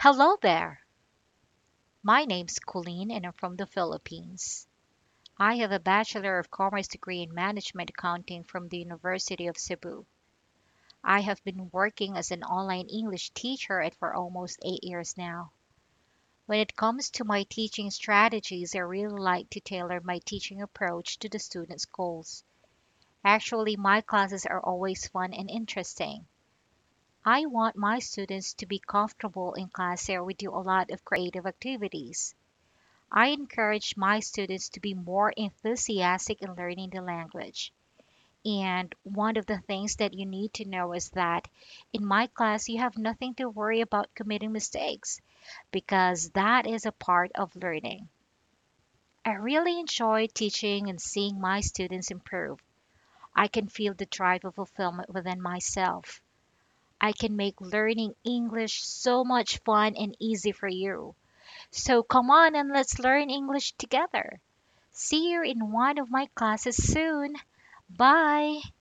Hello there. My name's Colleen and I'm from the Philippines. I have a Bachelor of Commerce degree in Management Accounting from the University of Cebu. I have been working as an online English teacher for almost 8 years now. When it comes to my teaching strategies, I really like to tailor my teaching approach to the students' goals. Actually, my classes are always fun and interesting. I want my students to be comfortable in class, so we do a lot of creative activities. I encourage my students to be more enthusiastic in learning the language. And one of the things that you need to know is that in my class, you have nothing to worry about committing mistakes because that is a part of learning. I really enjoy teaching and seeing my students improve. I can feel the drive of fulfillment within myself. I can make learning English so much fun and easy for you. So come on and let's learn English together. See you in one of my classes soon. Bye.